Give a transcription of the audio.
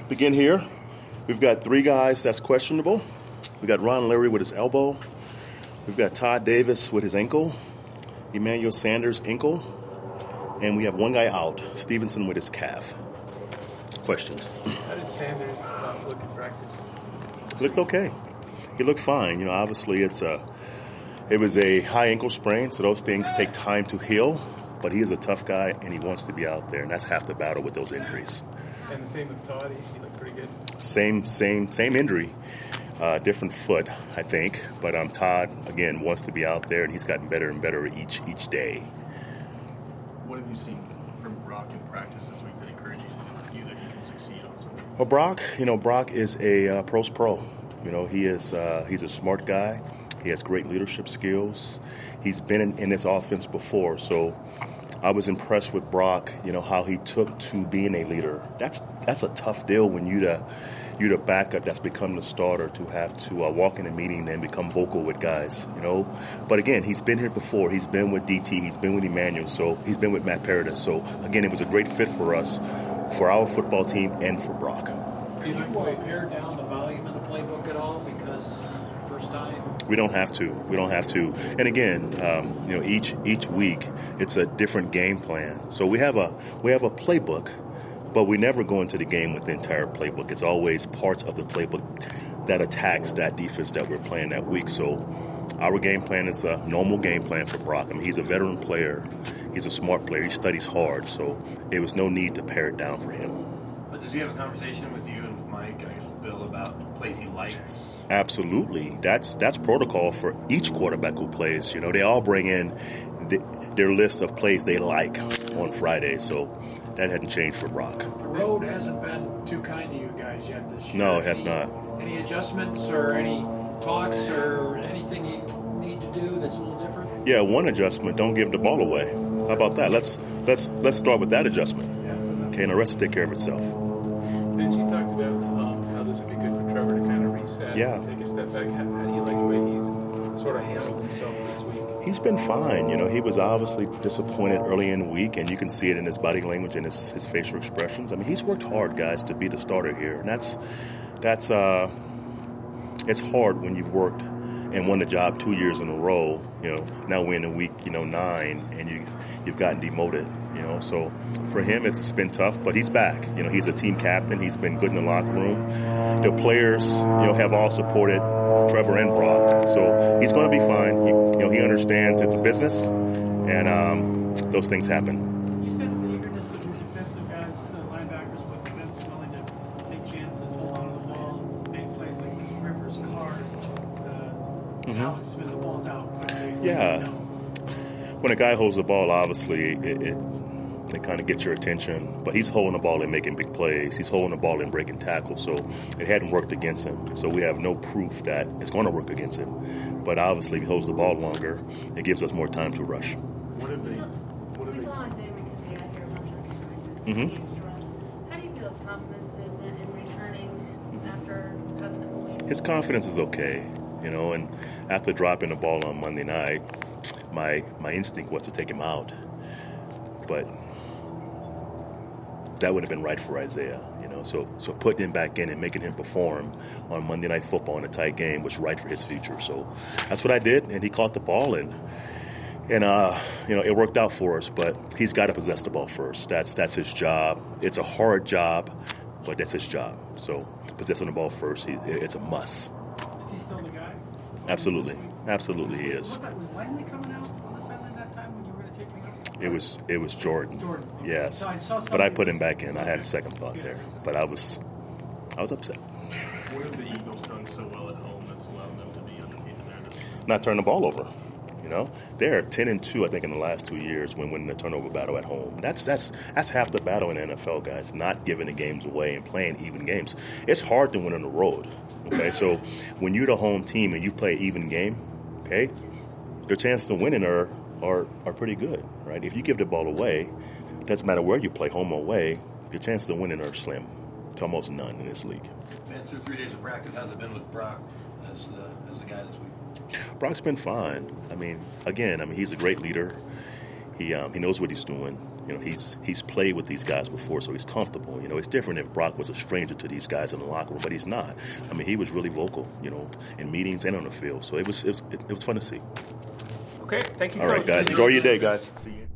begin here. We've got three guys that's questionable. We got Ron Leary with his elbow. We've got Todd Davis with his ankle. Emmanuel Sanders ankle. And we have one guy out, Stevenson with his calf. Questions? How did Sanders look in practice? He looked okay. He looked fine. Obviously it was a high ankle sprain, so those things take time to heal. But he is a tough guy, and he wants to be out there, and that's half the battle with those injuries. And the same with Todd. He looked pretty good. Same injury. Different foot, I think. But Todd, again, wants to be out there, and he's gotten better and better each day. What have you seen from Brock in practice this week that encourages you that he can succeed on Sunday? Well, Brock is a pros pro. He's a smart guy. He has great leadership skills. He's been in this offense before, so I was impressed with Brock, how he took to being a leader. That's a tough deal when you're the backup that's become the starter to have to walk in a meeting and become vocal with guys, But again, he's been here before. He's been with DT. He's been with Emmanuel. So he's been with Matt Paradis. So again, it was a great fit for us, for our football team, and for Brock. Do you pare down the volume of the playbook at all because first time? We don't have to. And again, each week it's a different game plan. So we have a playbook, but we never go into the game with the entire playbook. It's always parts of the playbook that attacks that defense that we're playing that week. So our game plan is a normal game plan for Brock. He's a veteran player. He's a smart player. He studies hard. So there was no need to pare it down for him. But does he have a conversation with you and with Mike, I guess with Bill, about plays he likes? Absolutely. That's protocol for each quarterback who plays. They all bring in their list of plays they like on Friday. So that hadn't changed for Brock. The road hasn't been too kind to you guys yet this year. No, it has not. Any adjustments or any talks or anything you need to do that's a little different? Yeah, one adjustment, don't give the ball away. How about that? Let's start with that adjustment. Okay, and the rest will take care of itself. Then she talked about how this would be good for Trevor to kind of reset, take a step back. How do you like the way he's sort of handled himself this week? He's been fine. He was obviously disappointed early in the week, and you can see it in his body language and his facial expressions. He's worked hard, guys, to be the starter here, and that's it's hard when you've worked and won the job 2 years in a row. Now we're in the week 9, and you've gotten demoted. So for him, it's been tough, but he's back. He's a team captain. He's been good in the locker room. The players, have all supported Trevor and Brock. So he's going to be fine. He understands it's a business, and those things happen. You sense the eagerness of the defensive guys, the linebackers, with the defense willing to take chances, hold on to the ball, make plays like Rivers, Card, Alex Smith, the ball's out. Yeah. When a guy holds the ball, obviously, it kind of gets your attention. But he's holding the ball and making big plays. He's holding the ball and breaking tackles. So it hadn't worked against him. So we have no proof that it's going to work against him. But obviously, if he holds the ball longer, it gives us more time to rush. We saw Isaiah McKenzie out here a bunch of times. How do you feel his confidence is in returning after the past couple weeks? His confidence is okay. And after dropping the ball on Monday night, my instinct was to take him out. But that would have been right for Isaiah, So putting him back in and making him perform on Monday Night Football in a tight game was right for his future. So that's what I did, and he caught the ball, and it worked out for us. But he's got to possess the ball first. That's his job. It's a hard job, but that's his job. So possessing the ball first, it's a must. Is he still the guy? Absolutely he is. Was Langley coming out on the sideline that time when you were going to take him out? It was Jordan. Yes. But I put him back in. I had a second thought there. But I was upset. What have the Eagles done so well at home that's allowed them to be undefeated there? Not turn the ball over. They're 10-2, I think, in the last 2 years when winning the turnover battle at home. That's half the battle in the NFL, guys. Not giving the games away and playing even games. It's hard to win on the road. Okay, so when you're the home team and you play an even game, okay, your chances of winning are pretty good, right? If you give the ball away, doesn't matter where you play, home or away, your chances of winning are slim. It's almost none in this league. Man, through 3 days of practice, how's it been with Brock as the guy this week? Brock's been fine. Again, he's a great leader. He knows what he's doing. You know, he's played with these guys before, so he's comfortable. You know, it's different if Brock was a stranger to these guys in the locker room, but he's not. I mean, he was really vocal, you know, in meetings and on the field. So it was fun to see. Okay, thank you, All Coach. right, guys. Enjoy your day, guys. See you.